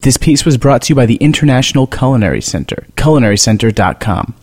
This piece was brought to you by the International Culinary Center, culinarycenter.com.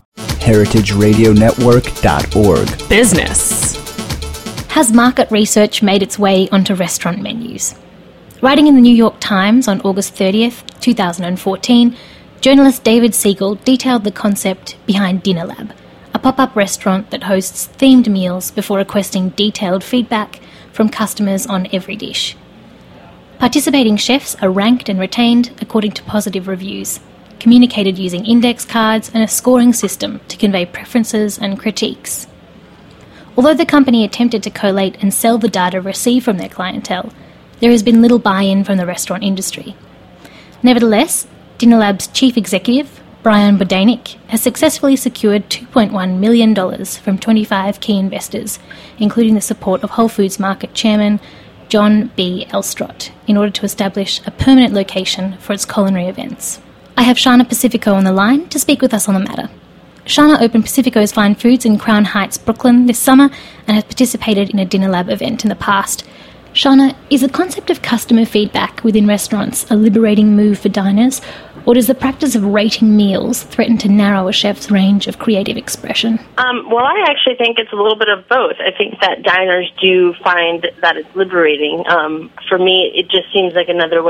heritageradionetwork.org. Business. Has market research made its way onto restaurant menus? Writing in the New York Times on August 30th, 2014, journalist David Siegel detailed the concept behind Dinner Lab, a pop-up restaurant that hosts themed meals before requesting detailed feedback from customers on every dish. Participating chefs are ranked and retained according to positive reviews, communicated using index cards and a scoring system to convey preferences and critiques. Although the company attempted to collate and sell the data received from their clientele, there has been little buy-in from the restaurant industry. Nevertheless, Dinner Lab's chief executive, Brian Bodanik, has successfully secured $2.1 million from 25 key investors, including the support of Whole Foods Market Chairman John B. Elstrott, in order to establish a permanent location for its culinary events. I have Shana Pacifico on the line to speak with us on the matter. Shana opened Pacifico's Fine Foods in Crown Heights, Brooklyn this summer and has participated in a Dinner Lab event in the past. Shana, is the concept of customer feedback within restaurants a liberating move for diners, or does the practice of rating meals threaten to narrow a chef's range of creative expression? Well, I actually think it's a little bit of both. I think that diners do find that it's liberating. For me, it just seems like another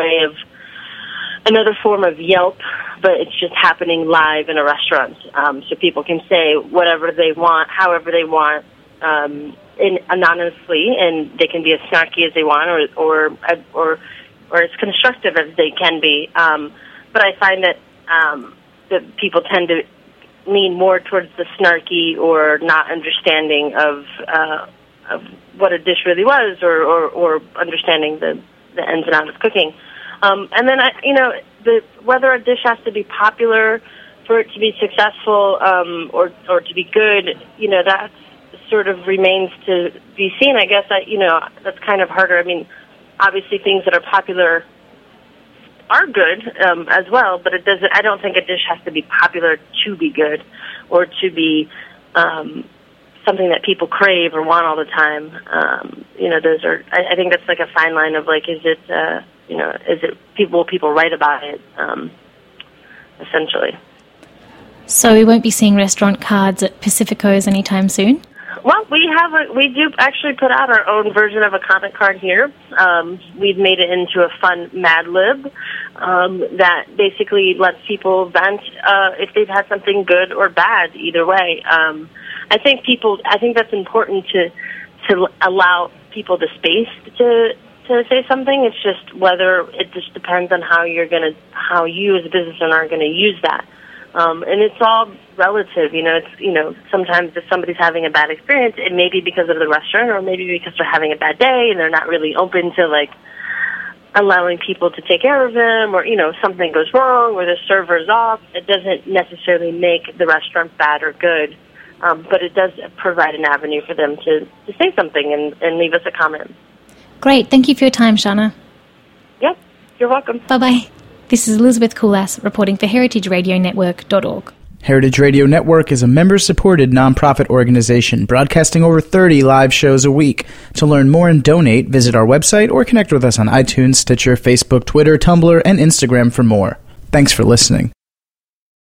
form of Yelp, but it's just happening live in a restaurant. So people can say whatever they want, however they want, anonymously, and they can be as snarky as they want, or as constructive as they can be. But I find that people tend to lean more towards the snarky or not understanding of what a dish really was, or understanding the ins and outs of cooking. And then whether a dish has to be popular for it to be successful, or to be good, that sort of remains to be seen. I guess that's kind of harder. I mean, obviously things that are popular are good as well, but I don't think a dish has to be popular to be good, or to be something that people crave or want all the time. Those are. I think that's like a fine line of like, is it will people write about it? Essentially. So we won't be seeing restaurant cards at Pacifico's anytime soon? Well, we do actually put out our own version of a comment card here. We've made it into a fun Mad Lib that basically lets people vent if they've had something good or bad, either way. I think that's important to allow people the space to say something. It's just whether it just depends on how you as a business owner are going to use that. And it's all relative, sometimes if somebody's having a bad experience, it may be because of the restaurant, or maybe because they're having a bad day and they're not really open to like allowing people to take care of them, or, something goes wrong or the server's off. It doesn't necessarily make the restaurant bad or good, but it does provide an avenue for them to say something and leave us a comment. Great. Thank you for your time, Shana. Yep. You're welcome. Bye-bye. This is Elizabeth Kulas reporting for heritageradionetwork.org. Heritage Radio Network is a member-supported nonprofit organization broadcasting over 30 live shows a week. To learn more and donate, visit our website or connect with us on iTunes, Stitcher, Facebook, Twitter, Tumblr, and Instagram for more. Thanks for listening.